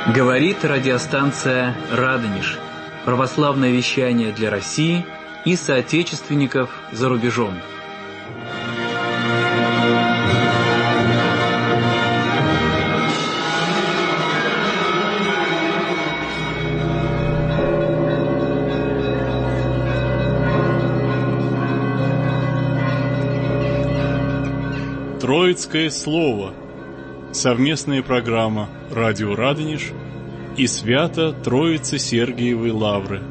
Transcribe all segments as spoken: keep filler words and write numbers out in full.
Говорит радиостанция «Радонеж». Православное вещание для России и соотечественников за рубежом. Троицкое слово. Совместная программа «Радио Радонеж» и Свято-Троицы Сергиевой Лавры.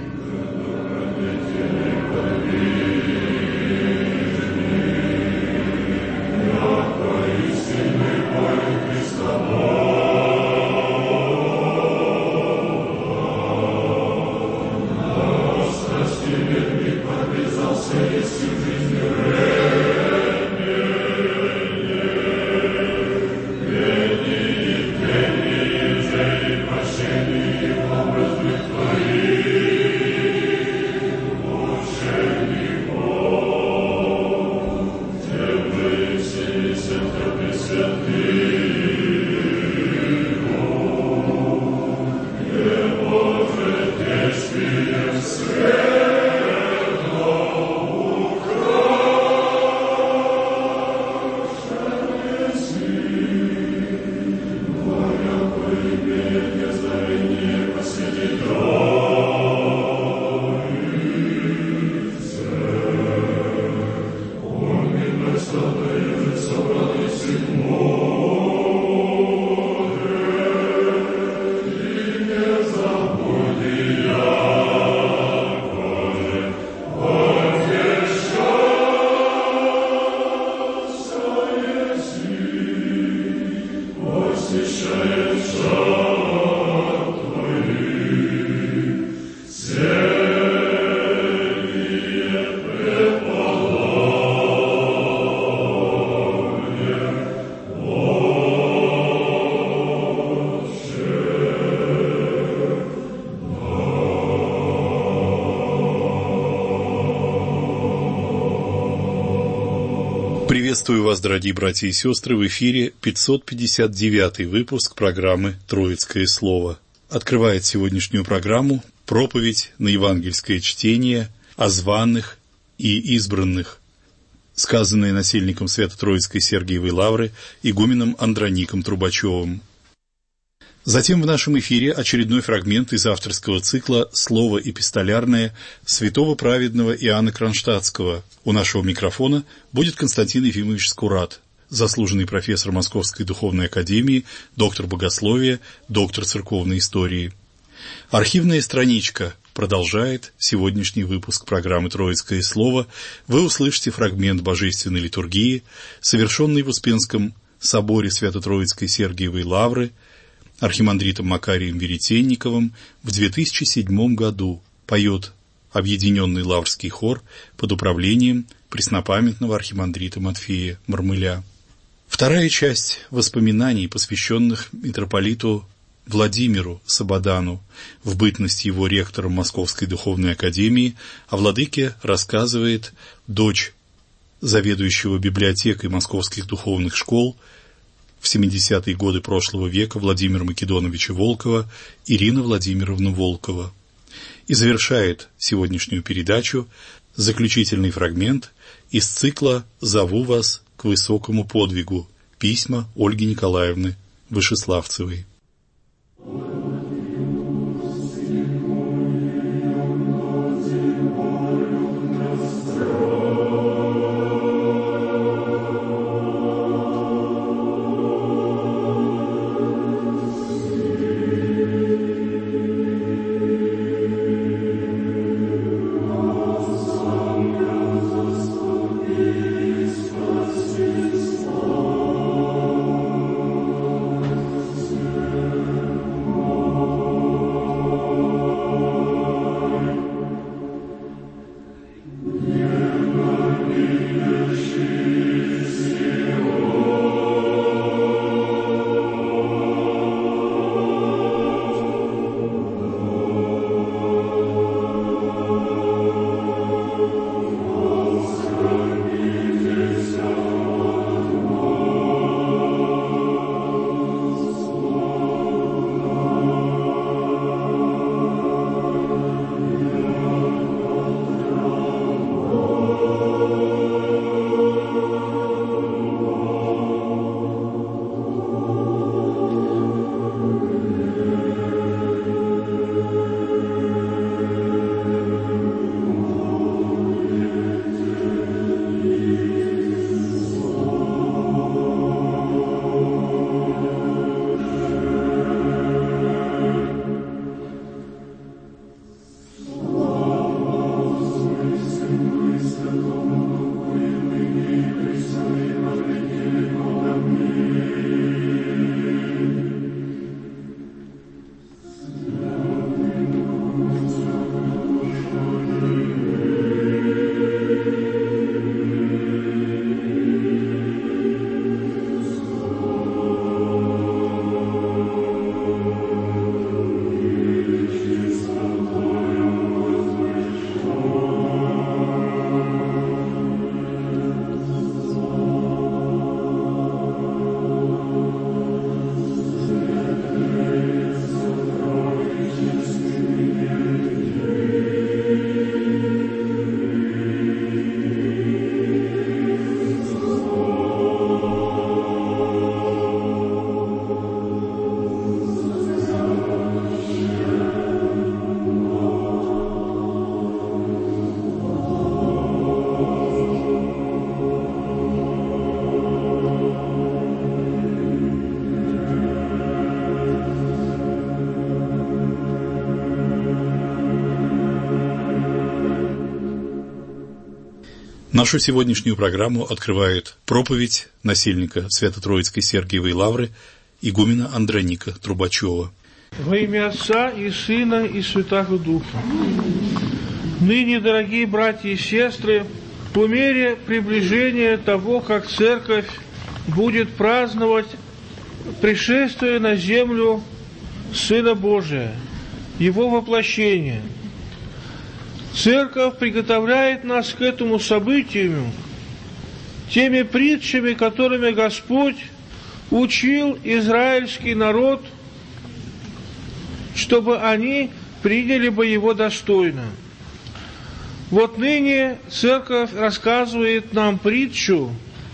Приветствую вас, дорогие братья и сестры, в эфире пятьсот пятьдесят девятый выпуск программы «Троицкое слово». Открывает сегодняшнюю программу проповедь на евангельское чтение о званых и избранных, сказанное насельником Свято-Троицкой Сергиевой Лавры игуменом Андроником Трубачевым. Затем в нашем эфире очередной фрагмент из авторского цикла «Слово эпистолярное» святого праведного Иоанна Кронштадтского. У нашего микрофона будет Константин Ефимович Скурат, заслуженный профессор Московской духовной академии, доктор богословия, доктор церковной истории. Архивная страничка продолжает сегодняшний выпуск программы «Троицкое слово». Вы услышите фрагмент божественной литургии, совершенный в Успенском соборе Свято-Троицкой Сергиевой Лавры архимандритом Макарием Веретенниковым в две тысячи седьмом году. Поет объединенный лаврский хор под управлением преснопамятного архимандрита Матфея Мармыля. Вторая часть воспоминаний, посвященных митрополиту Владимиру Сабадану, в бытность его ректором Московской духовной академии, о владыке рассказывает дочь заведующего библиотекой московских духовных школ в семидесятые годы прошлого века Владимира Македоновича Волкова, Ирина Владимировна Волкова. И завершает сегодняшнюю передачу заключительный фрагмент из цикла «Зову вас к высокому подвигу. Письма Ольги Николаевны Вышеславцевой». Thank you. Нашу сегодняшнюю программу открывает проповедь насельника Свято-Троицкой Сергиевой Лавры игумена Андроника Трубачева. Во имя Отца и Сына и Святаго Духа. Ныне, дорогие братья и сестры, по мере приближения того, как Церковь будет праздновать пришествие на землю Сына Божия, Его воплощение, Церковь приготовляет нас к этому событию теми притчами, которыми Господь учил израильский народ, чтобы они приняли бы Его достойно. Вот ныне Церковь рассказывает нам притчу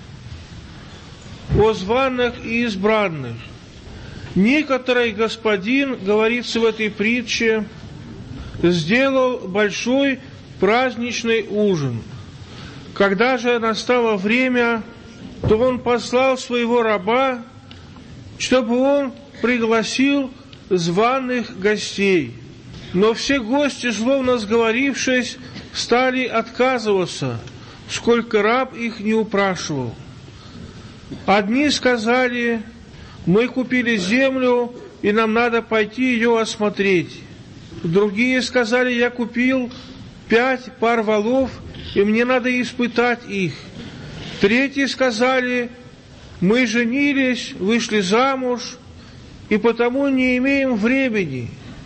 о званых и избранных. Некоторый господин, говорится в этой притче, сделал большой праздничный ужин. Когда же настало время, то он послал своего раба, чтобы он пригласил званых гостей. Но все гости, словно сговорившись, стали отказываться, сколько раб их не упрашивал. Одни сказали: мы купили землю, и нам надо пойти ее осмотреть. Другие сказали: я купил пять пар волов, и мне надо испытать их. Третьи сказали: мы женились, вышли замуж, и потому не имеем времени.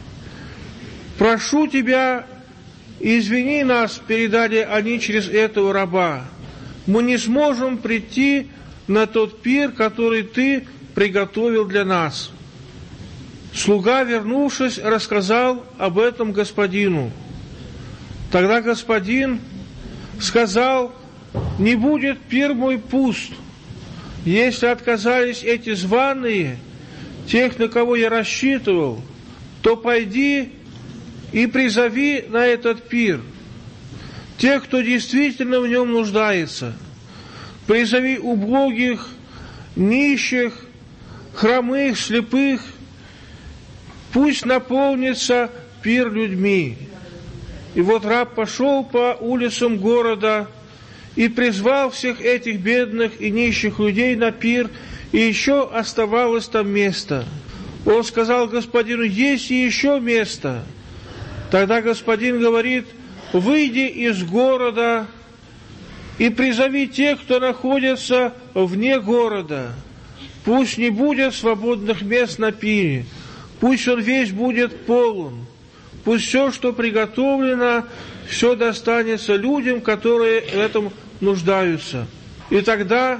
Прошу тебя, извини нас, передали они через этого раба. Мы не сможем прийти на тот пир, который ты приготовил для нас. Слуга, вернувшись, рассказал об этом господину. Тогда господин сказал: не будет пир мой пуст. Если отказались эти званые, тех, на кого я рассчитывал, то пойди и призови на этот пир тех, кто действительно в нем нуждается. Призови убогих, нищих, хромых, слепых. Пусть наполнится пир людьми. И вот раб пошел по улицам города и призвал всех этих бедных и нищих людей на пир, и еще оставалось там место. Он сказал господину: есть и еще место. Тогда господин говорит: выйди из города и призови тех, кто находится вне города. Пусть не будет свободных мест на пире, пусть он весь будет полон. Пусть все, что приготовлено, все достанется людям, которые в этом нуждаются. И тогда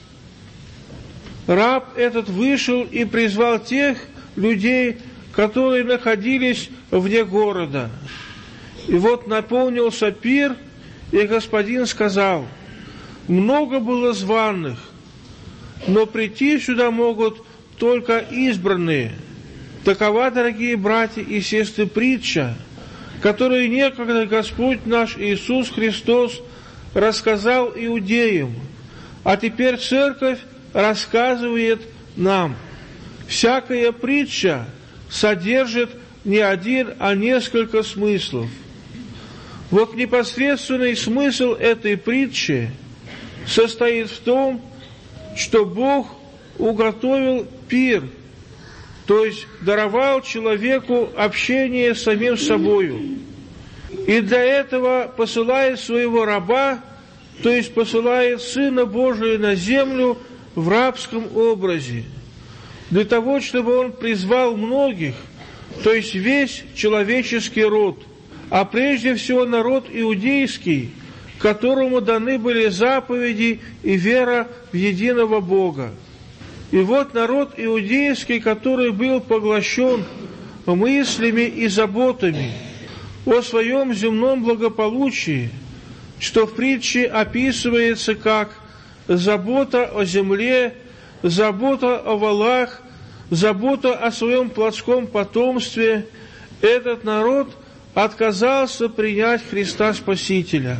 раб этот вышел и призвал тех людей, которые находились вне города. И вот наполнился пир, и господин сказал: много было званых, но прийти сюда могут только избранные. Такова, дорогие братья и сестры, притча, которую некогда Господь наш Иисус Христос рассказал иудеям, а теперь Церковь рассказывает нам. Всякая притча содержит не один, а несколько смыслов. Вот непосредственный смысл этой притчи состоит в том, что Бог уготовил пир, то есть даровал человеку общение с самим собою. И для этого посылает своего раба, то есть посылает Сына Божия на землю в рабском образе, для того, чтобы Он призвал многих, то есть весь человеческий род, а прежде всего народ иудейский, которому даны были заповеди и вера в единого Бога. И вот народ иудейский, который был поглощен мыслями и заботами о своем земном благополучии, что в притче описывается как забота о земле, забота о волах, забота о своем плотском потомстве, этот народ отказался принять Христа Спасителя.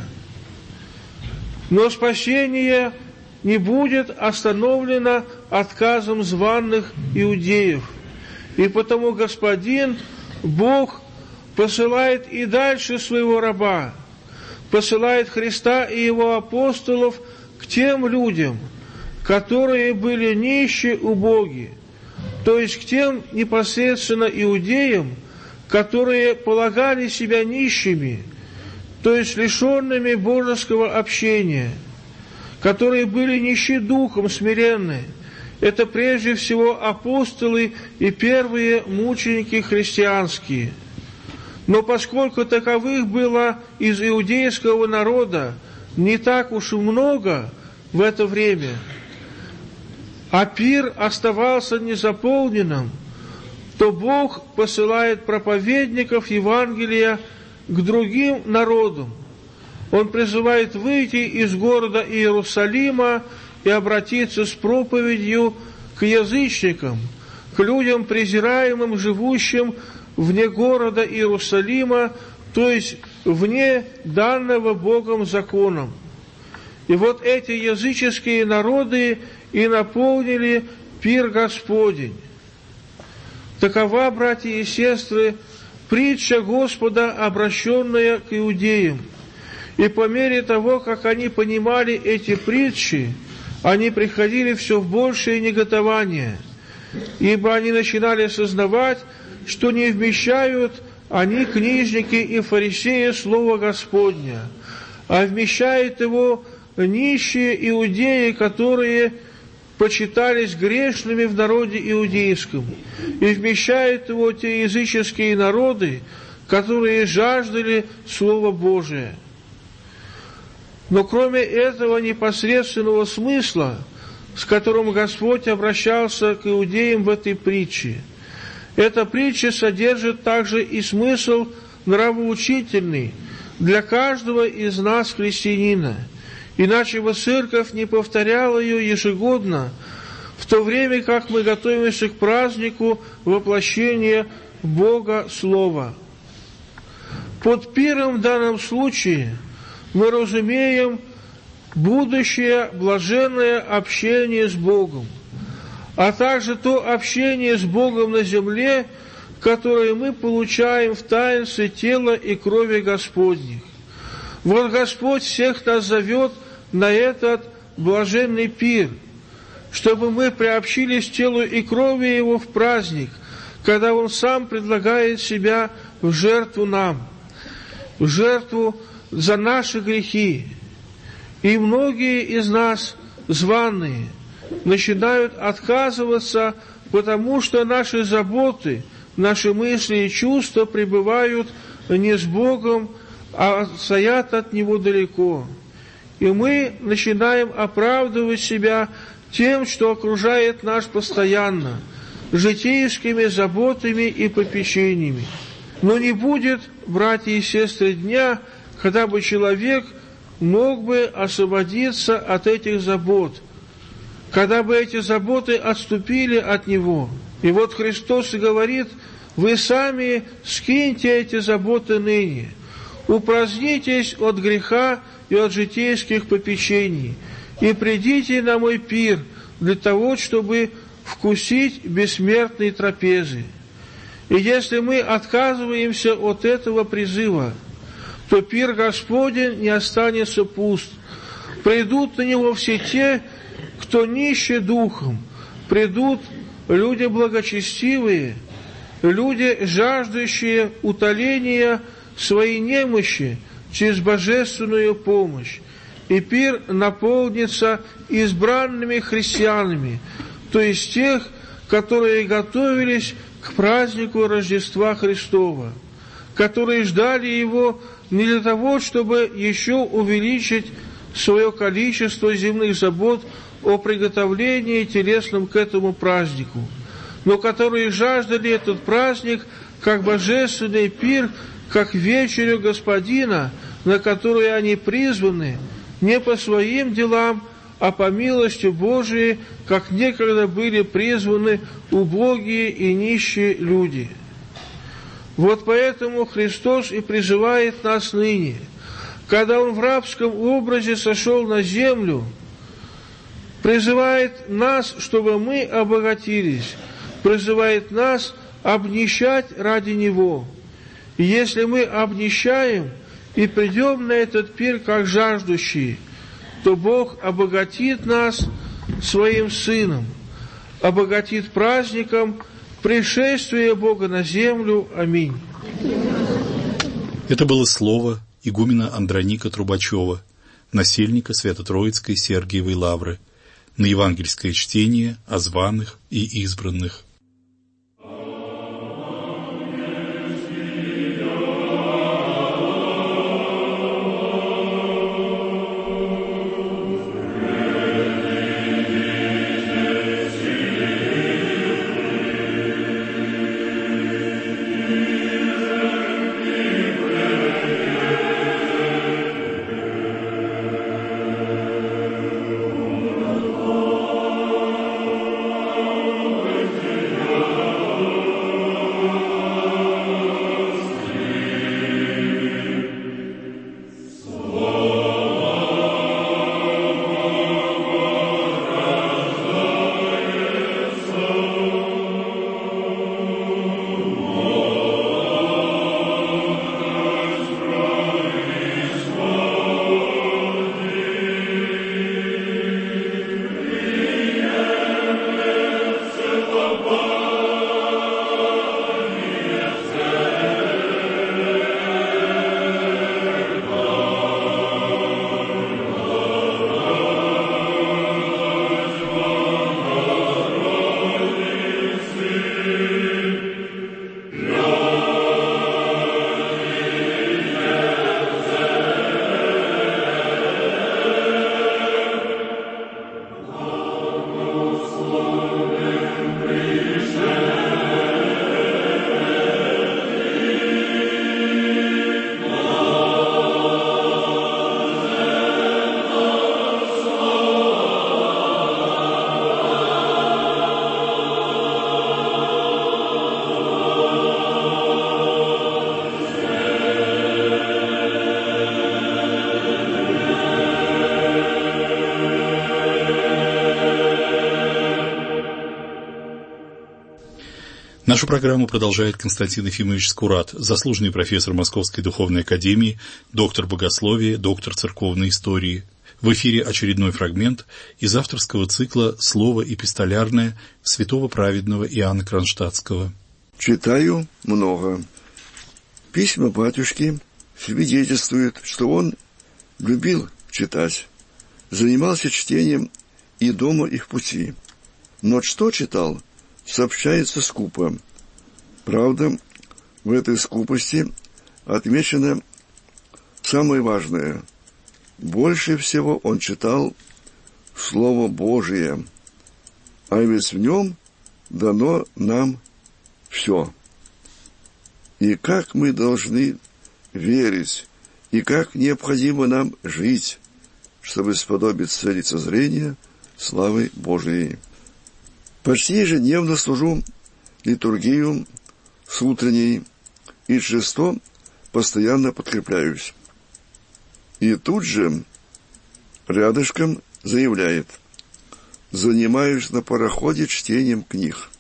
Но спасение не будет остановлено отказом званых иудеев. И потому Господин, Бог, посылает и дальше своего раба, посылает Христа и Его апостолов к тем людям, которые были нищие, убогие, то есть к тем непосредственно иудеям, которые полагали себя нищими, то есть лишенными божеского общения, которые были нищи духом, смиренные. Это прежде всего апостолы и первые мученики христианские. Но поскольку таковых было из иудейского народа не так уж и много в это время, а пир оставался незаполненным, то Бог посылает проповедников Евангелия к другим народам. Он призывает выйти из города Иерусалима и обратиться с проповедью к язычникам, к людям, презираемым, живущим вне города Иерусалима, то есть вне данного Богом законом. И вот эти языческие народы и наполнили пир Господень. Такова, братья и сестры, притча Господа, обращенная к иудеям. И по мере того, как они понимали эти притчи, они приходили все в большее неготование, ибо они начинали осознавать, что не вмещают они, книжники и фарисеи, Слово Господня, а вмещают его нищие иудеи, которые почитались грешными в народе иудейском, и вмещают его те языческие народы, которые жаждали Слова Божия. Но кроме этого непосредственного смысла, с которым Господь обращался к иудеям в этой притче, эта притча содержит также и смысл нравоучительный для каждого из нас, христианина, иначе бы церковь не повторяла ее ежегодно, в то время как мы готовимся к празднику воплощения Бога Слова. Под пиром в данном случае мы разумеем будущее блаженное общение с Богом, а также то общение с Богом на земле, которое мы получаем в таинстве тела и крови Господних. Вот Господь всех нас зовет на этот блаженный пир, чтобы мы приобщились телу и крови Его в праздник, когда Он Сам предлагает Себя в жертву нам, в жертву за наши грехи. И многие из нас, званые, начинают отказываться, потому что наши заботы, наши мысли и чувства пребывают не с Богом, а стоят от Него далеко. И мы начинаем оправдывать себя тем, что окружает нас постоянно, житейскими заботами и попечениями. Но не будет, братья и сестры, дня, когда бы человек мог бы освободиться от этих забот, когда бы эти заботы отступили от него. И вот Христос и говорит: вы сами скиньте эти заботы ныне, упразднитесь от греха и от житейских попечений, и придите на мой пир для того, чтобы вкусить бессмертной трапезы. И если мы отказываемся от этого призыва, то пир Господень не останется пуст. Придут на него все те, кто нищий духом, придут люди благочестивые, люди, жаждущие утоления своей немощи через божественную помощь. И пир наполнится избранными христианами, то есть тех, которые готовились к празднику Рождества Христова, которые ждали его не для того, чтобы еще увеличить свое количество земных забот о приготовлении телесном к этому празднику, но которые жаждали этот праздник как божественный пир, как вечерю Господина, на которую они призваны не по своим делам, а по милости Божией, как некогда были призваны убогие и нищие люди. Вот поэтому Христос и призывает нас ныне, когда Он в рабском образе сошел на землю, призывает нас, чтобы мы обогатились, призывает нас обнищать ради Него. И если мы обнищаем, и придем на этот пир как жаждущие, то Бог обогатит нас Своим Сыном, обогатит праздником пришествия Бога на землю. Аминь. Это было слово игумена Андроника Трубачева, насельника Свято-Троицкой Сергиевой Лавры, на евангельское чтение о званых и избранных. Нашу программу продолжает Константин Ефимович Скурат, заслуженный профессор Московской духовной академии, доктор богословия, доктор церковной истории. В эфире очередной фрагмент из авторского цикла «Слово эпистолярное» святого праведного Иоанна Кронштадтского. Читаю много. Письма батюшки свидетельствуют, что он любил читать, занимался чтением и дома, и в пути. Но что читал, сообщается скупо. Правда, в этой скупости отмечено самое важное. Больше всего он читал Слово Божие, а ведь в нем дано нам все. И как мы должны верить, и как необходимо нам жить, чтобы сподобиться лицезрения славы Божией. Почти ежедневно служу литургию с утренней, и шесто постоянно подкрепляюсь. И тут же рядышком заявляет: занимаюсь на пароходе чтением книг.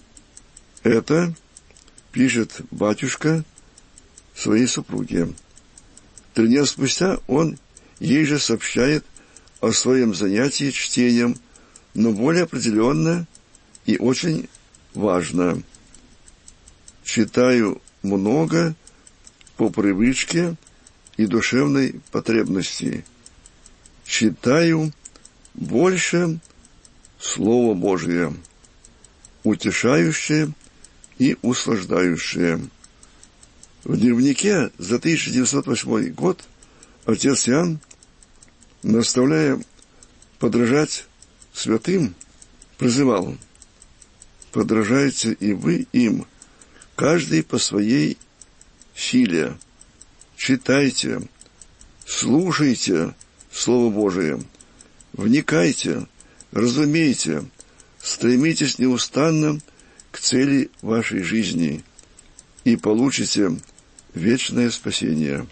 Это пишет батюшка своей супруге. Три дня спустя он ей же сообщает о своем занятии чтением, но более определенно и очень важно. Читаю много по привычке и душевной потребности. Читаю больше Слово Божие, утешающее и услаждающее. В дневнике за тысяча девятьсот восьмой год отец Иоанн, наставляя подражать святым, призывал: подражайте и вы им, каждый по своей силе. Читайте, слушайте Слово Божие, вникайте, разумейте, стремитесь неустанно к цели вашей жизни и получите вечное спасение.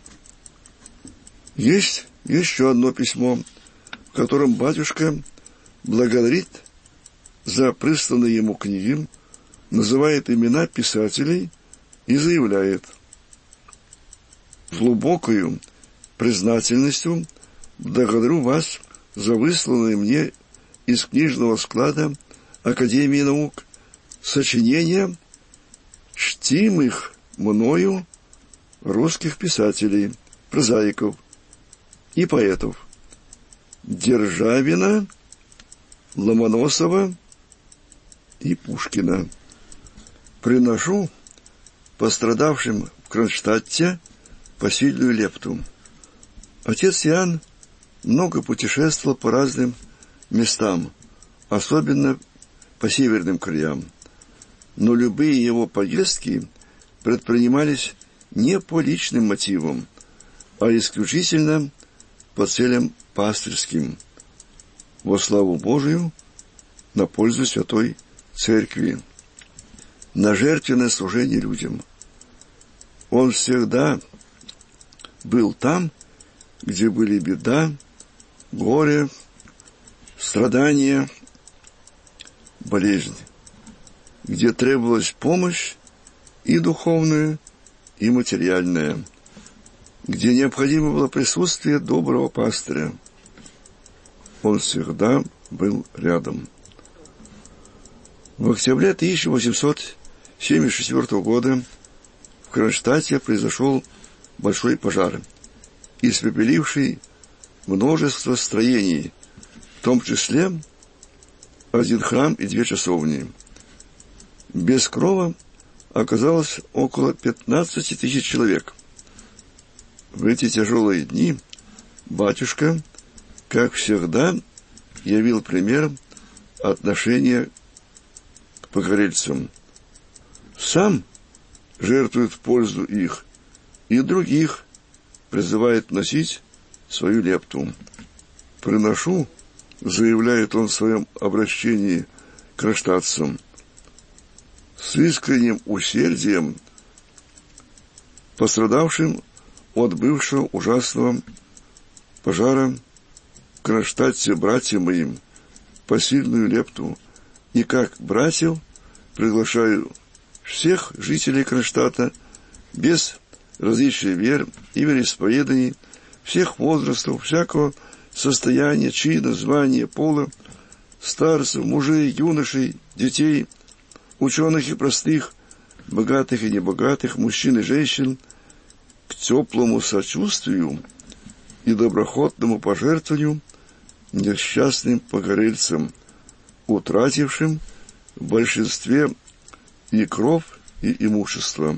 Есть еще одно письмо, в котором батюшка благодарит за присланные ему книги, называет имена писателей и заявляет: глубокую признательностью благодарю вас за высланное мне из книжного склада Академии наук сочинения чтимых мною русских писателей, прозаиков и поэтов Державина, Ломоносова и Пушкина. Приношу пострадавшим в Кронштадте посильную лепту. Отец Иоанн много путешествовал по разным местам, особенно по северным краям, но любые его поездки предпринимались не по личным мотивам, а исключительно по целям пастырским, во славу Божию, на пользу Святой Церкви, на жертвенное служение людям. Он всегда был там, где были беда, горе, страдания, болезнь, где требовалась помощь и духовная, и материальная, где необходимо было присутствие доброго пастыря. Он всегда был рядом. В октябре тысяча восемьсот семьдесят четвёртого года в Кронштадте произошел большой пожар, испепеливший множество строений, в том числе один храм и две часовни. Без крова оказалось около пятнадцати тысяч человек. В эти тяжелые дни батюшка, как всегда, явил пример отношения к погорельцам. Сам жертвует в пользу их, и других призывает носить свою лепту. «Приношу», — заявляет он в своем обращении к кронштадтцам, с искренним усердием пострадавшим от бывшего ужасного пожара в Кронштадте братьям моим посильную лепту, и как братьев приглашаю всех жителей Кронштадта без различия вер и вероисповеданий, всех возрастов, всякого состояния, чина, звания, пола, старцев, мужей, юношей, детей, ученых и простых, богатых и небогатых, мужчин и женщин, к теплому сочувствию и доброхотному пожертвованию несчастным погорельцам, утратившим в большинстве и кров, и имущество.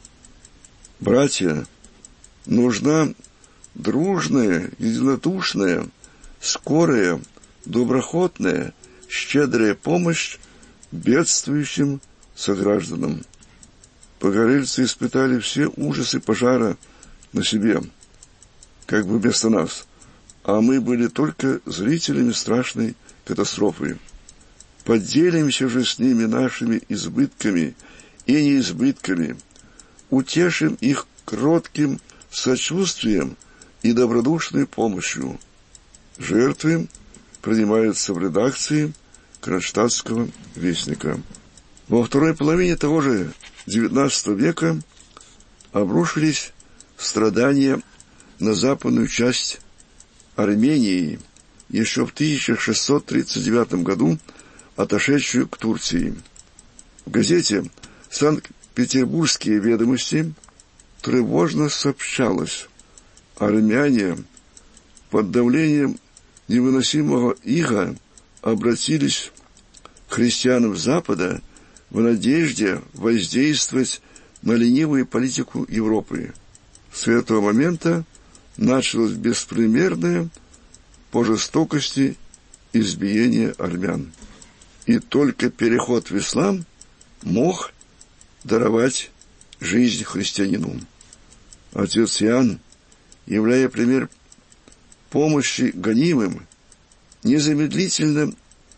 Братья, нужна дружная, единодушная, скорая, доброхотная, щедрая помощь бедствующим согражданам. Погорельцы испытали все ужасы пожара на себе, как бы вместо нас, а мы были только зрителями страшной катастрофы. Поделимся же с ними нашими избытками и неизбытками, утешим их кротким сочувствием и добродушной помощью. Жертвы принимаются в редакции Кронштадтского вестника. Во второй половине того же девятнадцатого века обрушились страдания на западную часть Армении, еще в тысяча шестьсот тридцать девятом году отошедшую к Турции. В газете «Санкт-Петербургские ведомости» тревожно сообщалось: армяне под давлением невыносимого ига обратились к христианам Запада в надежде воздействовать на ленивую политику Европы. С этого момента началось беспримерное по жестокости избиение армян. И только переход в ислам мог даровать жизнь христианину. Отец Иоанн, являя пример помощи гонимым, незамедлительно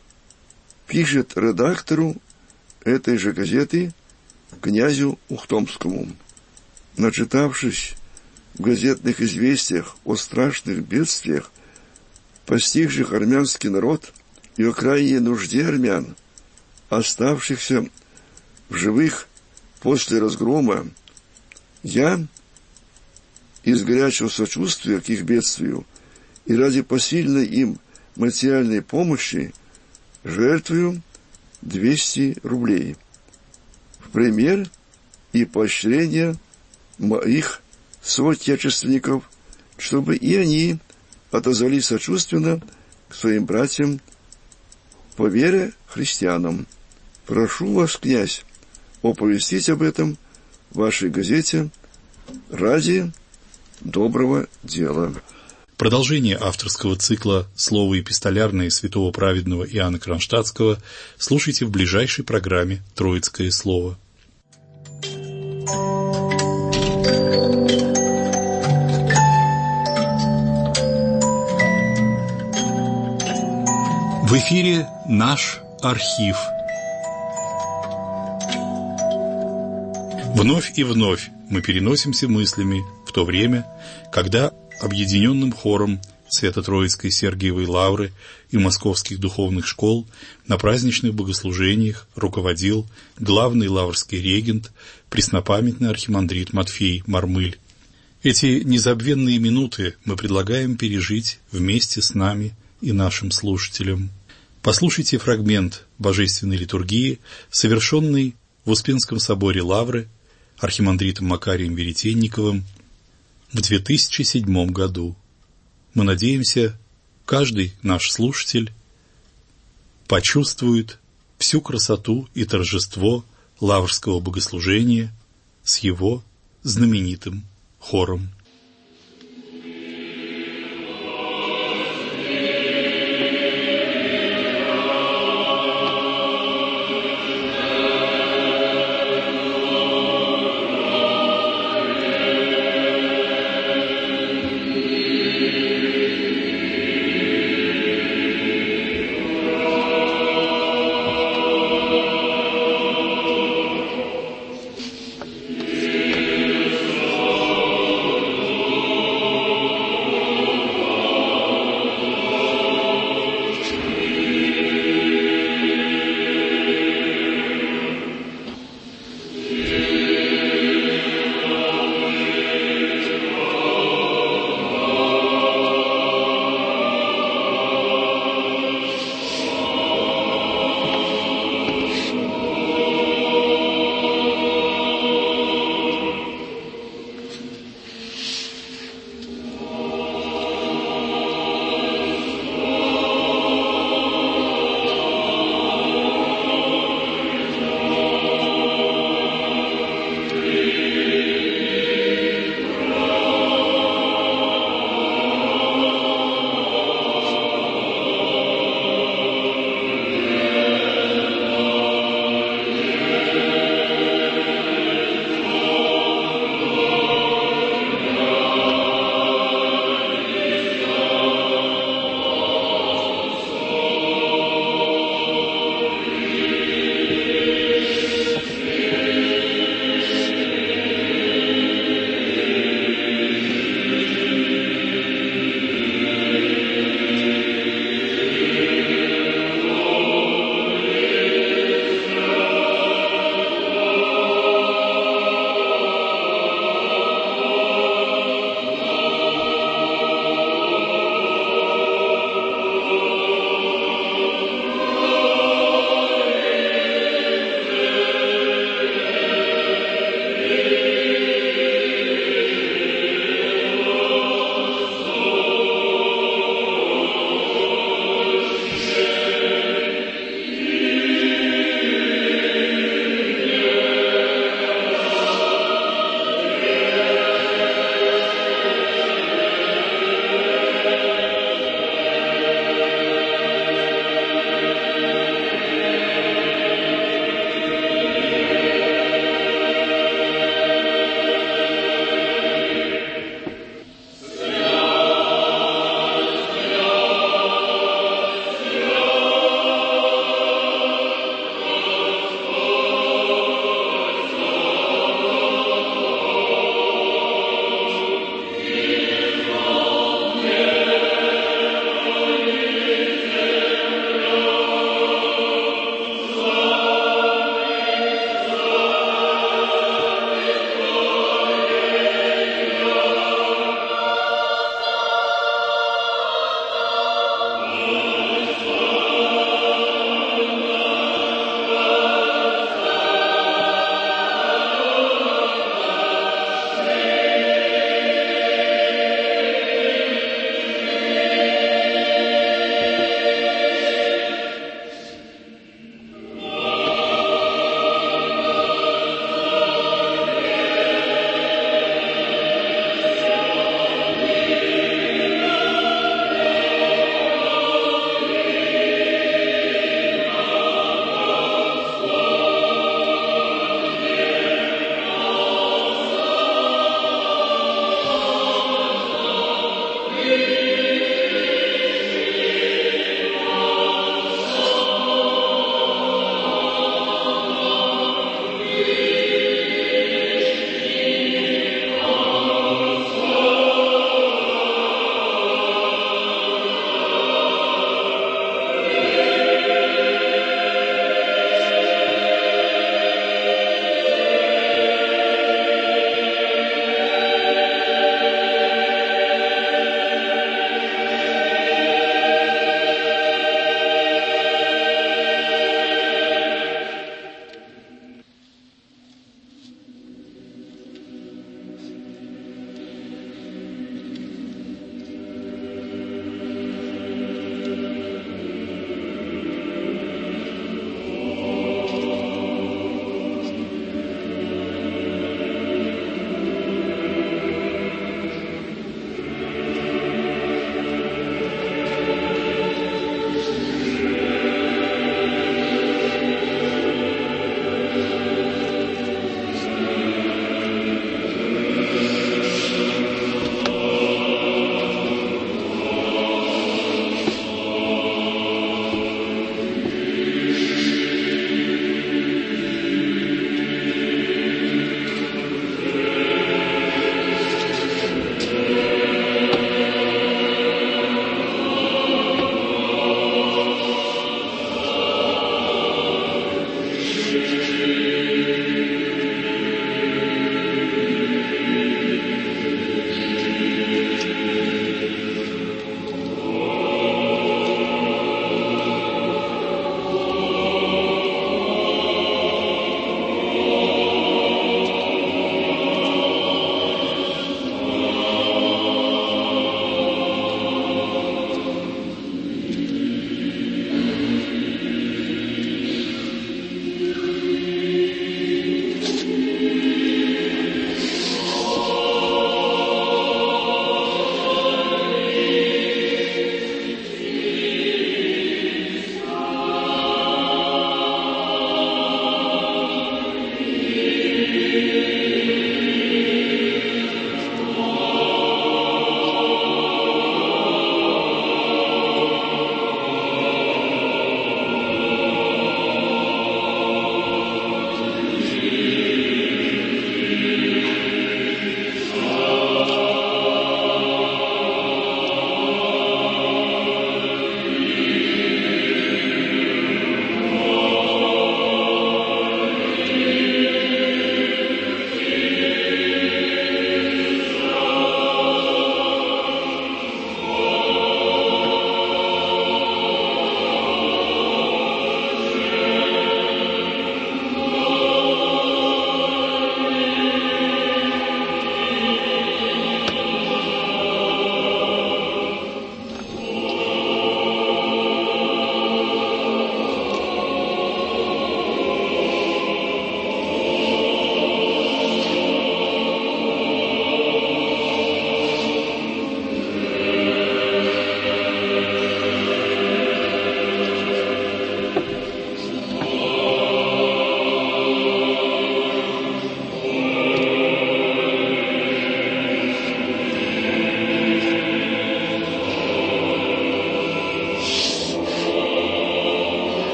пишет редактору этой же газеты, князю Ухтомскому: начитавшись в газетных известиях о страшных бедствиях, постигших армянский народ, и о крайней нужде армян, оставшихся в живых после разгрома, я из горячего сочувствия к их бедствию и ради посильной им материальной помощи жертвую двести рублей. В пример и поощрение моих соотечественников, чтобы и они отозвались сочувственно к своим братьям по вере христианам. Прошу вас, князь, оповестить об этом в вашей газете ради доброго дела. Продолжение авторского цикла «Слово эпистолярное» святого праведного Иоанна Кронштадтского слушайте в ближайшей программе «Троицкое слово». В эфире наш архив. Вновь и вновь мы переносимся мыслями в то время, когда объединенным хором Свято-Троицкой Сергиевой Лавры и московских духовных школ на праздничных богослужениях руководил главный лаврский регент, преснопамятный архимандрит Матфей Мармыль. Эти незабвенные минуты мы предлагаем пережить вместе с нами и нашим слушателям. Послушайте фрагмент божественной литургии, совершенный в Успенском соборе Лавры архимандритом Макарием Веретенниковым в две тысячи седьмом году. Мы надеемся, каждый наш слушатель почувствует всю красоту и торжество лаврского богослужения с его знаменитым хором.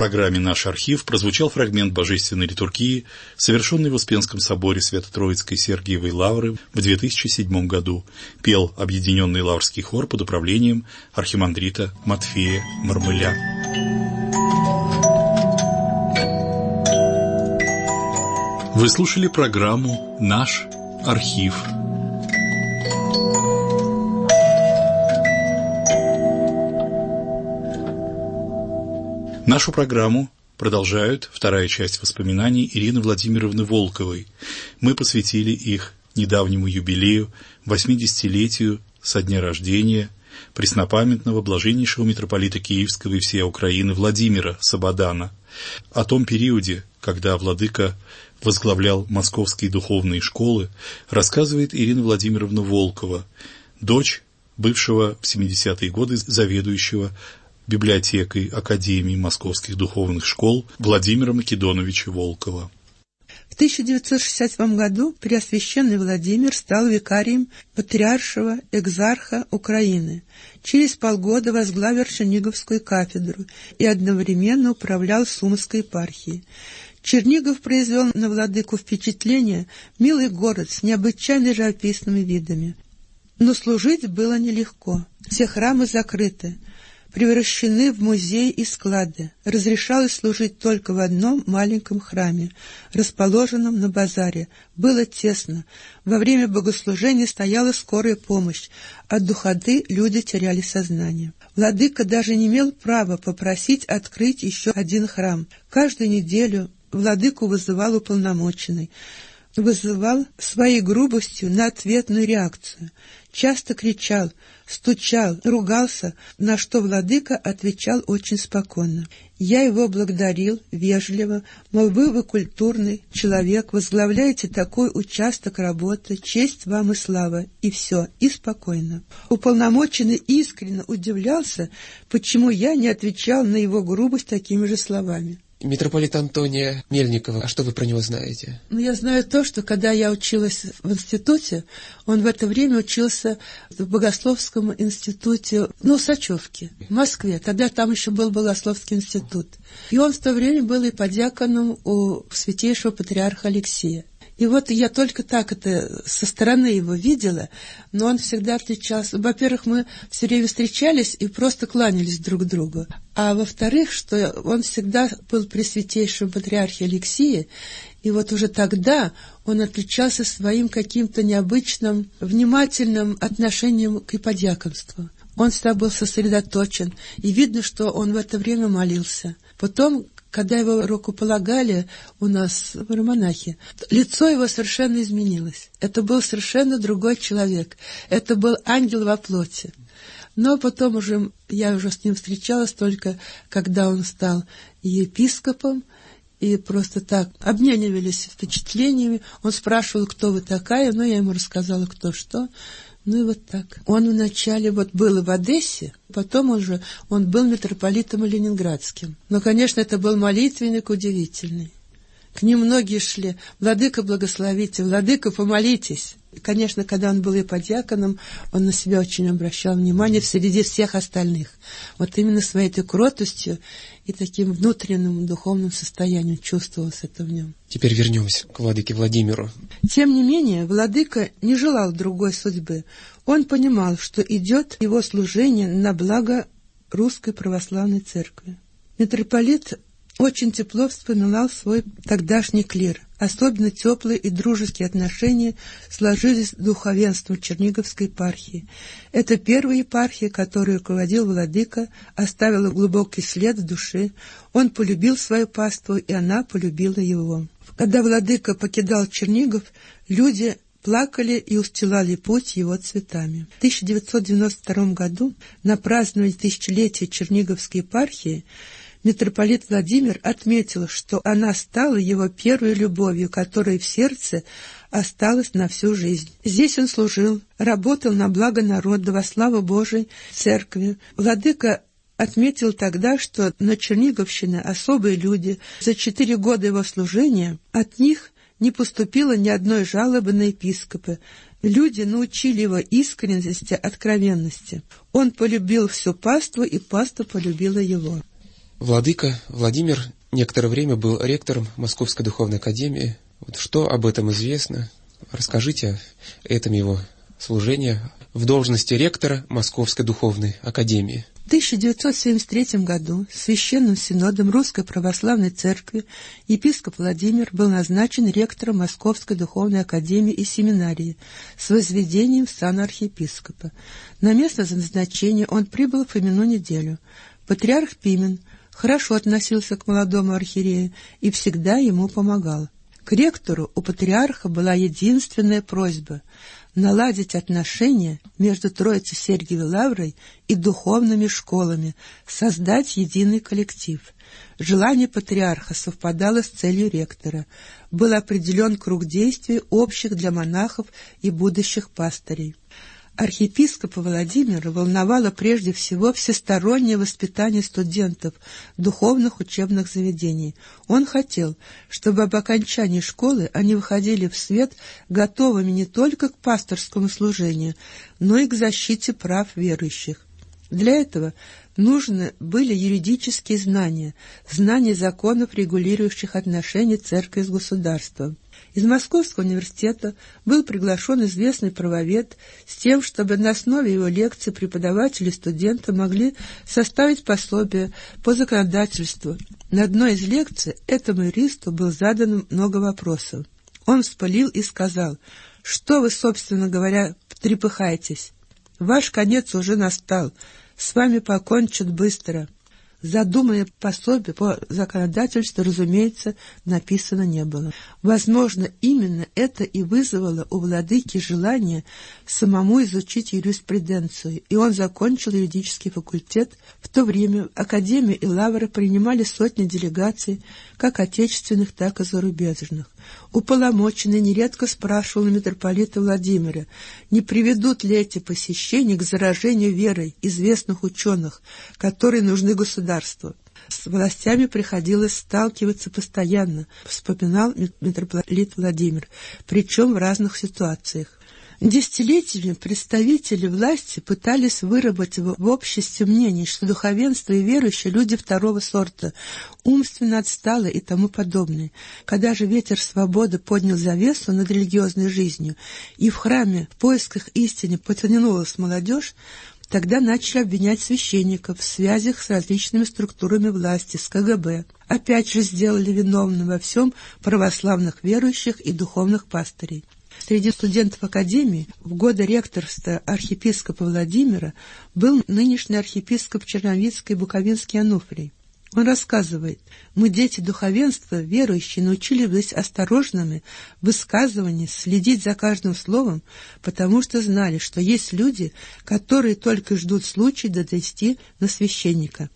программе «Наш архив» прозвучал фрагмент божественной литургии, совершенный в Успенском соборе Свято-Троицкой Сергиевой Лавры в две тысячи седьмом году. Пел Объединенный Лаврский хор под управлением архимандрита Матфея Мармыля. Вы слушали программу «Наш архив». Нашу программу продолжают вторая часть воспоминаний Ирины Владимировны Волковой. Мы посвятили их недавнему юбилею, восьмидесятилетию со дня рождения преснопамятного блаженнейшего митрополита Киевского и всей Украины Владимира Сабадана. О том периоде, когда владыка возглавлял московские духовные школы, рассказывает Ирина Владимировна Волкова, дочь бывшего в семидесятые годы заведующего библиотекой Академии Московских духовных школ Владимира Македоновича Волкова. В тысяча девятьсот шестьдесят седьмом году Преосвященный Владимир стал викарием патриаршего экзарха Украины. Через полгода возглавил Черниговскую кафедру и одновременно управлял Сумской епархией. Чернигов произвел на владыку впечатление милый город с необычайно живописными видами. Но служить было нелегко. Все храмы закрыты, превращены в музеи и склады. Разрешалось служить только в одном маленьком храме, расположенном на базаре. Было тесно. Во время богослужения стояла скорая помощь. От духоты люди теряли сознание. Владыка даже не имел права попросить открыть еще один храм. Каждую неделю владыку вызывал уполномоченный. Вызывал своей грубостью на ответную реакцию. Часто кричал, стучал, ругался, на что владыка отвечал очень спокойно. Я его благодарил, вежливо, мол, вы, вы культурный человек, возглавляете такой участок работы, честь вам и слава, и все, и спокойно. Уполномоченный искренне удивлялся, почему я не отвечал на его грубость такими же словами. Митрополита Антония Мельникова, а что вы про него знаете? Ну, я знаю то, что когда я училась в институте, он в это время учился в Богословском институте, ну, в Сачевке, в Москве. Тогда там еще был Богословский институт. И он в то время был и подьяконом у святейшего патриарха Алексия. И вот я только так это со стороны его видела, но он всегда отличался. Во-первых, мы все время встречались и просто кланялись друг другу. А во-вторых, что он всегда был при святейшем патриархе Алексии, и вот уже тогда он отличался своим каким-то необычным, внимательным отношением к иподьяконству. Он всегда был сосредоточен, и видно, что он в это время молился. Потом, когда его рукополагали у нас в иеромонахи, лицо его совершенно изменилось. Это был совершенно другой человек. Это был ангел во плоти. Но потом уже, я уже с ним встречалась только, когда он стал епископом, и просто так обменивались впечатлениями. Он спрашивал, кто вы такая, но я ему рассказала, кто что. Ну и вот так. Он вначале вот был в Одессе, потом уже он был митрополитом ленинградским. Но, конечно, это был молитвенник удивительный. К ним многие шли: «Владыка, благословите! Владыка, помолитесь!» И, конечно, когда он был еподьяконом, он на себя очень обращал внимание среди всех остальных. Вот именно своей этой кротостью и таким внутренним духовным состоянием чувствовалось это в нем. Теперь вернемся к владыке Владимиру. Тем не менее, владыка не желал другой судьбы. Он понимал, что идет его служение на благо Русской Православной Церкви. Митрополит очень тепло вспоминал свой тогдашний клир. Особенно теплые и дружеские отношения сложились с духовенством Черниговской епархии. Это первая епархия, которую руководил владыка, оставила глубокий след в душе. Он полюбил свою паству, и она полюбила его. Когда владыка покидал Чернигов, люди плакали и устилали путь его цветами. В тысяча девятьсот девяносто втором году на празднование тысячелетия Черниговской епархии митрополит Владимир отметил, что она стала его первой любовью, которая в сердце осталась на всю жизнь. Здесь он служил, работал на благо народа, во славу Божией Церкви. Владыка отметил тогда, что на Черниговщине особые люди. За четыре года его служения от них не поступило ни одной жалобы на епископа. Люди научили его искренности, откровенности. Он полюбил всю паству, и паства полюбила его. Владыка Владимир некоторое время был ректором Московской духовной академии. Вот что об этом известно? Расскажите о этом его служении в должности ректора Московской духовной академии. В тысяча девятьсот семьдесят третьем году Священным Синодом Русской Православной Церкви епископ Владимир был назначен ректором Московской Духовной Академии и Семинарии с возведением в сан архиепископа. На место назначения он прибыл в именную неделю. Патриарх Пимен хорошо относился к молодому архиерею и всегда ему помогал. К ректору у патриарха была единственная просьба – наладить отношения между Троице-Сергиевой лаврой и духовными школами, создать единый коллектив. Желание патриарха совпадало с целью ректора. Был определен круг действий, общих для монахов и будущих пастырей. Архиепископа Владимира волновало прежде всего всестороннее воспитание студентов духовных учебных заведений. Он хотел, чтобы об окончании школы они выходили в свет готовыми не только к пасторскому служению, но и к защите прав верующих. Для этого нужны были юридические знания, знания законов, регулирующих отношения церкви с государством. Из Московского университета был приглашен известный правовед с тем, чтобы на основе его лекций преподаватели и студенты могли составить пособие по законодательству. На одной из лекций этому юристу было задано много вопросов. Он вспылил и сказал: «Что вы, собственно говоря, трепыхаетесь? Ваш конец уже настал, с вами покончат быстро». Задуманное пособие по законодательству, разумеется, написано не было. Возможно, именно это и вызвало у владыки желание самому изучить юриспруденцию, и он закончил юридический факультет. В то время Академию и лавры принимали сотни делегаций, как отечественных, так и зарубежных. Уполномоченный нередко спрашивал митрополита Владимира, не приведут ли эти посещения к заражению верой известных ученых, которые нужны государству. С властями приходилось сталкиваться постоянно, вспоминал митрополит Владимир, причем в разных ситуациях. Десятилетиями представители власти пытались выработать в обществе мнение, что духовенство и верующие – люди второго сорта, умственно отсталые и тому подобное. Когда же ветер свободы поднял завесу над религиозной жизнью, и в храме в поисках истины потянулась молодежь, тогда начали обвинять священников в связях с различными структурами власти, с ка гэ бэ. Опять же сделали виновным во всем православных верующих и духовных пастырей. Среди студентов Академии в годы ректорства архиепископа Владимира был нынешний архиепископ Черновицкий Буковинский Ануфрий. Он рассказывает: «Мы, дети духовенства, верующие, научились быть осторожными в высказывании, следить за каждым словом, потому что знали, что есть люди, которые только ждут случая донести на священника».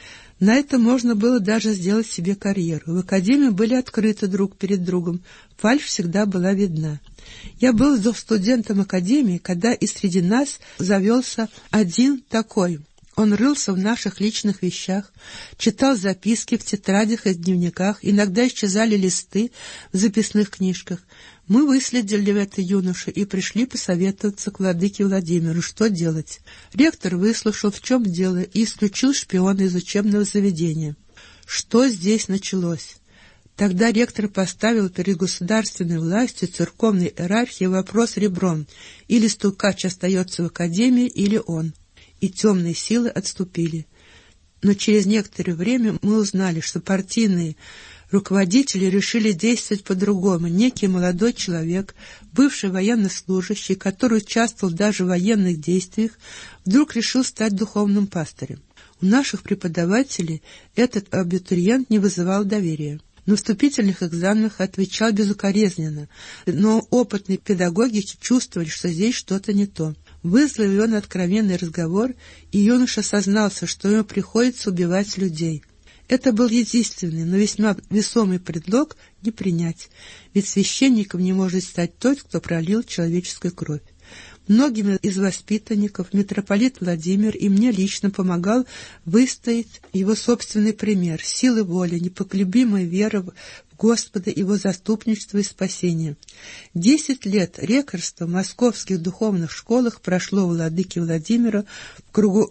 На это можно было даже сделать себе карьеру. В академии были открыты друг перед другом, фальшь всегда была видна. Я был студентом академии, когда и среди нас завелся один такой. Он рылся в наших личных вещах, читал записки в тетрадях и дневниках, иногда исчезали листы в записных книжках. Мы выследили это юношу и пришли посоветоваться к владыке Владимиру, что делать. Ректор выслушал, в чем дело, и исключил шпиона из учебного заведения. Что здесь началось? Тогда ректор поставил перед государственной властью, церковной иерархией вопрос ребром: или стукач остается в академии, или он. И темные силы отступили. Но через некоторое время мы узнали, что партийные руководители решили действовать по-другому. Некий молодой человек, бывший военнослужащий, который участвовал даже в военных действиях, вдруг решил стать духовным пастырем. У наших преподавателей этот абитуриент не вызывал доверия. На вступительных экзаменах отвечал безукоризненно, но опытные педагоги чувствовали, что здесь что-то не то. Вызвал его на откровенный разговор, и юноша сознался, что ему приходится убивать людей. Это был единственный, но весьма весомый предлог не принять, ведь священником не может стать тот, кто пролил человеческую кровь. Многим из воспитанников митрополит Владимир и мне лично помогал выстоять его собственный пример, силы воли, непоколебимая вера в Господа, его заступничество и спасение. Десять лет ректорства в московских духовных школах прошло у владыки Владимира в кругу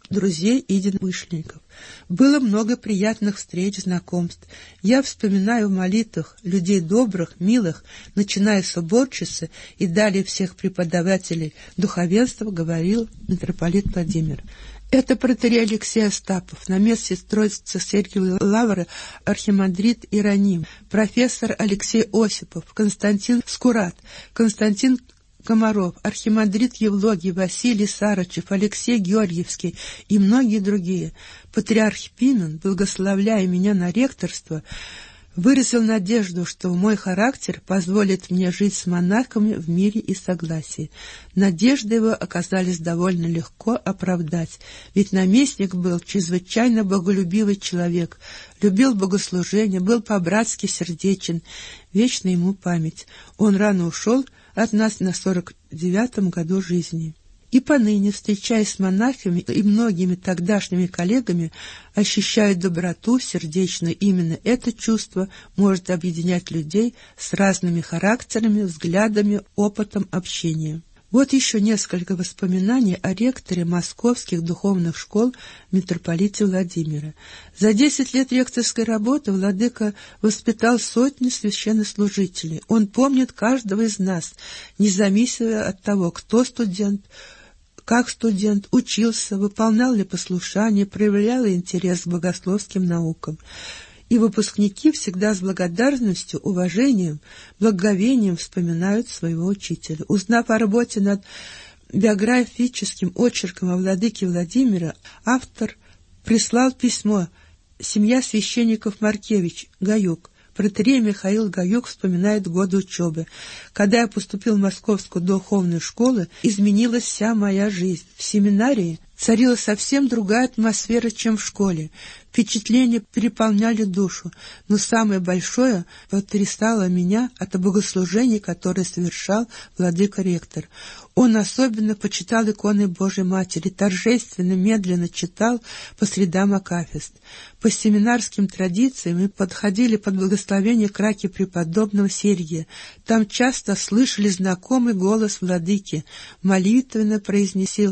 друзей и единомышленников. Было много приятных встреч, знакомств. Я вспоминаю в молитвах людей добрых, милых, начиная с уборщицы и далее всех преподавателей духовенства, говорил митрополит Владимир. Это протоиерей Алексей Остапов, на месте строительства Сергиевой лавры архимандрит Иероним, профессор Алексей Осипов, Константин Скурат, Константин Комаров, архимандрит Евлогий, Василий Сарычев, Алексей Георгиевский и многие другие. Патриарх Пимен, благословляя меня на ректорство, выразил надежду, что мой характер позволит мне жить с монахами в мире и согласии. Надежды его оказались довольно легко оправдать, ведь наместник был чрезвычайно боголюбивый человек, любил богослужение, был по-братски сердечен, вечна ему память. Он рано ушел от нас на сорок девятом году жизни. И поныне, встречаясь с монахами и многими тогдашними коллегами, ощущаю доброту сердечную. Именно это чувство может объединять людей с разными характерами, взглядами, опытом общения. Вот еще несколько воспоминаний о ректоре московских духовных школ митрополите Владимира. За десять лет ректорской работы владыка воспитал сотни священнослужителей. Он помнит каждого из нас, независимо от того, кто студент, как студент, учился, выполнял ли послушание, проявлял ли интерес к богословским наукам. И выпускники всегда с благодарностью, уважением, благоговением вспоминают своего учителя. Узнав о работе над биографическим очерком о владыке Владимира, автор прислал письмо «Семья священников Маркевич, Гаюк». Протоиерей Михаил Гаюк вспоминает годы учебы. Когда я поступил в Московскую духовную школу, изменилась вся моя жизнь. В семинарии царила совсем другая атмосфера, чем в школе. Впечатления переполняли душу, но самое большое потрясало меня от богослужений, которые совершал владыка-ректор. Он особенно почитал иконы Божией Матери, торжественно, медленно читал по средам акафист. По семинарским традициям мы подходили под благословение к раке преподобного Сергия. Там часто слышали знакомый голос владыки, молитвенно произнесил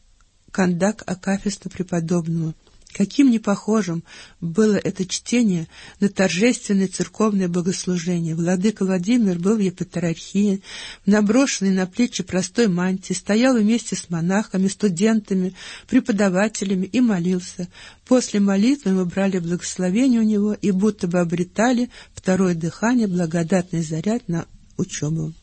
кандак акафиста преподобному. Каким непохожим было это чтение на торжественное церковное богослужение. Владыка Владимир был в епатриархии, в наброшенной на плечи простой мантии, стоял вместе с монахами, студентами, преподавателями и молился. После молитвы мы брали благословение у него и будто бы обретали второе дыхание, благодатный заряд на учебу.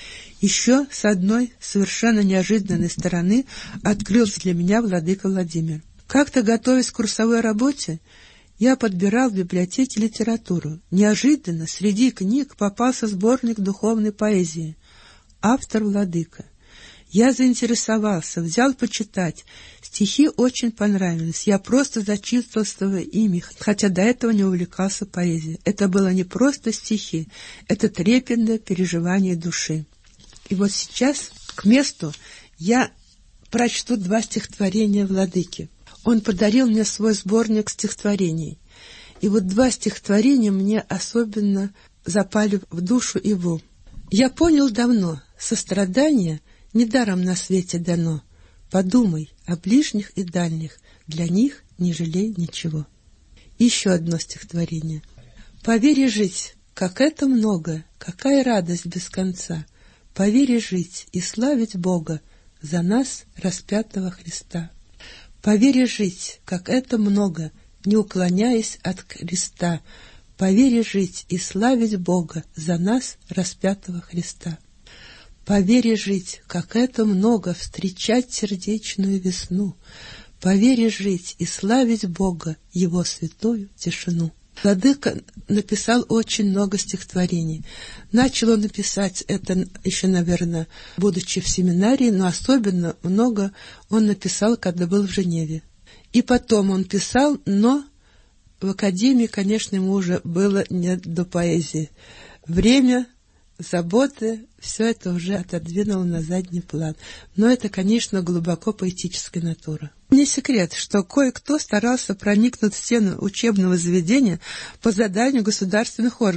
Еще с одной совершенно неожиданной стороны открылся для меня владыка Владимир. Как-то, готовясь к курсовой работе, я подбирал в библиотеке литературу. Неожиданно среди книг попался сборник духовной поэзии. Автор владыка. Я заинтересовался, взял почитать. Стихи очень понравились. Я просто зачувствовал ими, хотя до этого не увлекался поэзией. Это было не просто стихи, это трепетное переживание души. И вот сейчас к месту я прочту два стихотворения владыки. Он подарил мне свой сборник стихотворений. И вот два стихотворения мне особенно запали в душу и в ум. Я понял давно, сострадание недаром на свете дано. Подумай о ближних и дальних, для них не жалей ничего. Еще одно стихотворение. Поверь и жить, как это много, какая радость без конца. Поверь и жить и славить Бога за нас, распятого Христа. Поверь и жить, как это много, не уклоняясь от креста. Поверь и жить и славить Бога за нас, распятого Христа. Поверь и жить, как это много, встречать сердечную весну. Поверь и жить и славить Бога, Его святую тишину. Владыка написал очень много стихотворений. Начал он написать это еще, наверное, будучи в семинарии, но особенно много он написал, когда был в Женеве. И потом он писал, но в академии, конечно, ему уже было не до поэзии. Время, заботы, все это уже отодвинуло на задний план. Но это, конечно, глубоко поэтическая натура. Не секрет, что кое-кто старался проникнуть в стену учебного заведения по заданию государственных органов.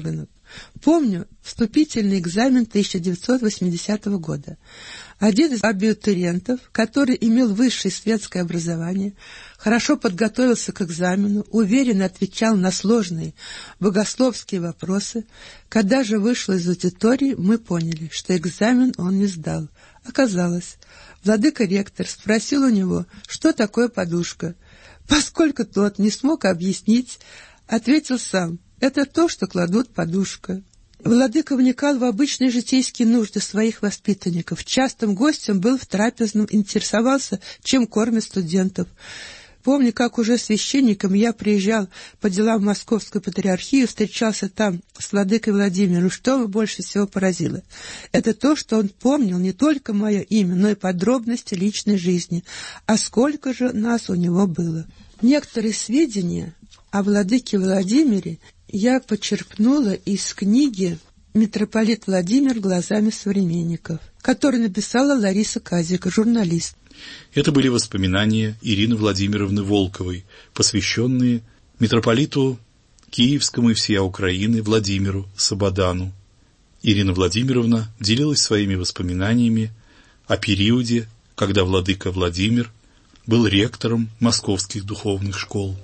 Помню вступительный экзамен тысяча девятьсот восьмидесятого года. Один из абитуриентов, который имел высшее светское образование, хорошо подготовился к экзамену, уверенно отвечал на сложные богословские вопросы. Когда же вышел из аудитории, мы поняли, что экзамен он не сдал. Оказалось, владыка-ректор спросил у него, что такое подушка. Поскольку тот не смог объяснить, ответил сам: это то, что кладут подушка. Владыка вникал в обычные житейские нужды своих воспитанников. Частым гостем был в трапезном, интересовался, чем кормят студентов. Помню, как уже священником я приезжал по делам в Московскую патриархию, встречался там с владыкой Владимиром. Что меня больше всего поразило? Это то, что он помнил не только мое имя, но и подробности личной жизни. А сколько же нас у него было? Некоторые сведения о владыке Владимире я почерпнула из книги «Митрополит Владимир глазами современников», которую написала Лариса Казика, журналист. Это были воспоминания Ирины Владимировны Волковой, посвященные митрополиту Киевскому и всея Украины Владимиру Сабадану. Ирина Владимировна делилась своими воспоминаниями о периоде, когда владыка Владимир был ректором московских духовных школ.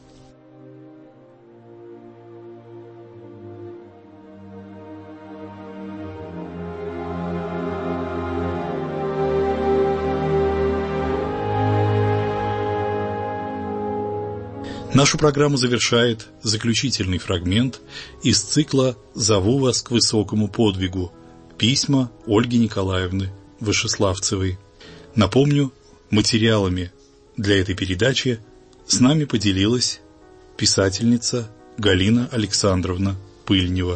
Нашу программу завершает заключительный фрагмент из цикла «Зову вас к высокому подвигу. Письма Ольги Николаевны Вышеславцевой». Напомню, материалами для этой передачи с нами поделилась писательница Галина Александровна Пыльнева.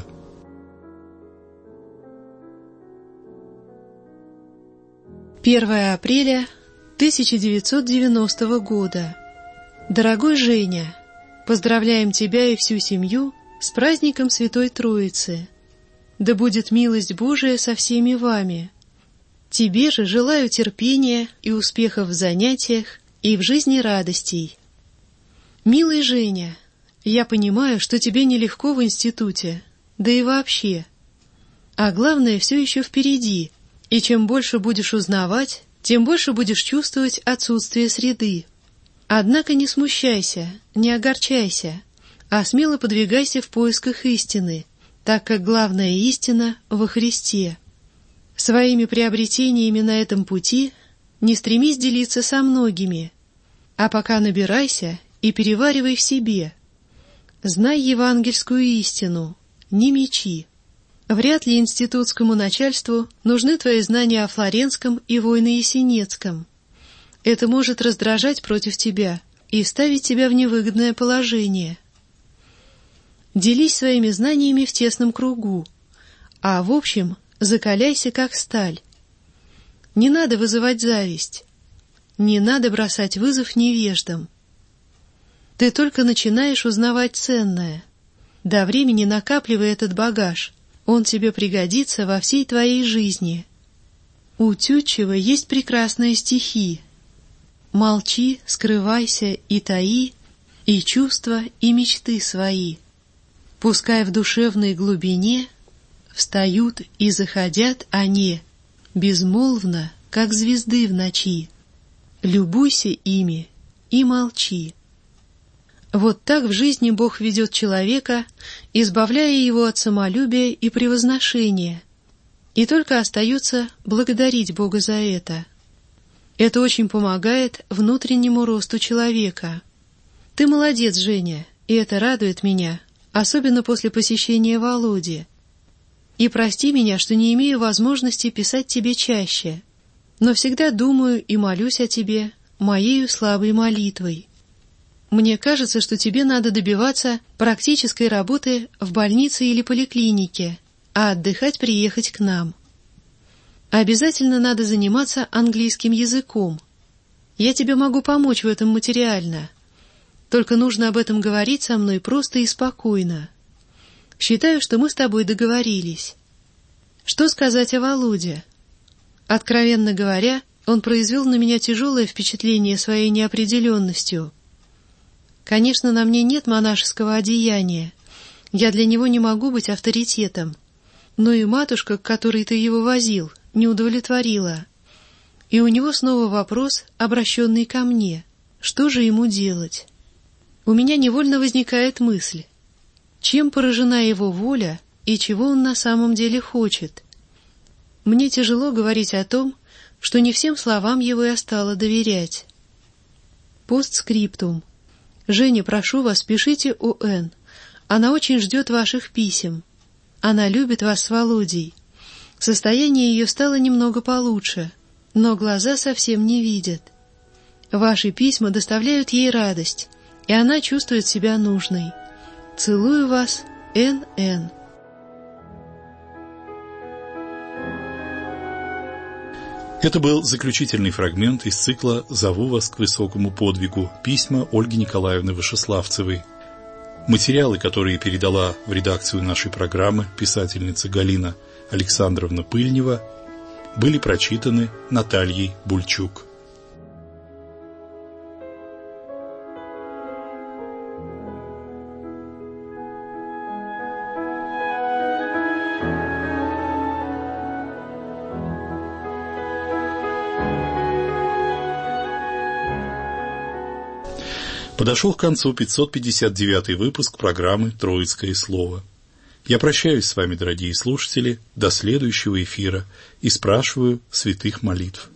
первое апреля тысяча девятьсот девяностого года. Дорогой Женя, поздравляем тебя и всю семью с праздником Святой Троицы. Да будет милость Божия со всеми вами. Тебе же желаю терпения и успехов в занятиях и в жизни радостей. Милый Женя, я понимаю, что тебе нелегко в институте, да и вообще. А главное, все еще впереди, и чем больше будешь узнавать, тем больше будешь чувствовать отсутствие среды. Однако не смущайся, не огорчайся, а смело подвигайся в поисках истины, так как главная истина во Христе. Своими приобретениями на этом пути не стремись делиться со многими, а пока набирайся и переваривай в себе. Знай евангельскую истину, не мечи. Вряд ли институтскому начальству нужны твои знания о Флоренском и Войно-Ясенецком. Это может раздражать против тебя и ставить тебя в невыгодное положение. Делись своими знаниями в тесном кругу, а в общем закаляйся как сталь. Не надо вызывать зависть, не надо бросать вызов невеждам. Ты только начинаешь узнавать ценное. До времени накапливай этот багаж, он тебе пригодится во всей твоей жизни. У Тютчева есть прекрасные стихи. Молчи, скрывайся и таи, и чувства, и мечты свои. Пускай в душевной глубине встают и заходят они, безмолвно, как звезды в ночи. Любуйся ими и молчи. Вот так в жизни Бог ведет человека, избавляя его от самолюбия и превозношения, и только остается благодарить Бога за это. Это очень помогает внутреннему росту человека. Ты молодец, Женя, и это радует меня, особенно после посещения Володи. И прости меня, что не имею возможности писать тебе чаще, но всегда думаю и молюсь о тебе моею слабой молитвой. Мне кажется, что тебе надо добиваться практической работы в больнице или поликлинике, а отдыхать приехать к нам. Обязательно надо заниматься английским языком. Я тебе могу помочь в этом материально. Только нужно об этом говорить со мной просто и спокойно. Считаю, что мы с тобой договорились. Что сказать о Володе? Откровенно говоря, он произвел на меня тяжелое впечатление своей неопределенностью. Конечно, на мне нет монашеского одеяния. Я для него не могу быть авторитетом. Но и матушка, к которой ты его возил, не удовлетворила. И у него снова вопрос, обращенный ко мне. Что же ему делать? У меня невольно возникает мысль. Чем поражена его воля и чего он на самом деле хочет? Мне тяжело говорить о том, что не всем словам его я стала доверять. Постскриптум. Женя, прошу вас, пишите О Н. Она очень ждет ваших писем. Она любит вас с Володей. Состояние ее стало немного получше, но глаза совсем не видят. Ваши письма доставляют ей радость, и она чувствует себя нужной. Целую вас, Н Н. Это был заключительный фрагмент из цикла «Зову вас к высокому подвигу. Письма Ольги Николаевны Вышеславцевой». Материалы, которые передала в редакцию нашей программы писательница Галина Александровна Пыльнева, были прочитаны Натальей Бульчук. Подошел к концу пятьсот пятьдесят девятый выпуск программы «Троицкое слово». Я прощаюсь с вами, дорогие слушатели, до следующего эфира и спрашиваю святых молитв.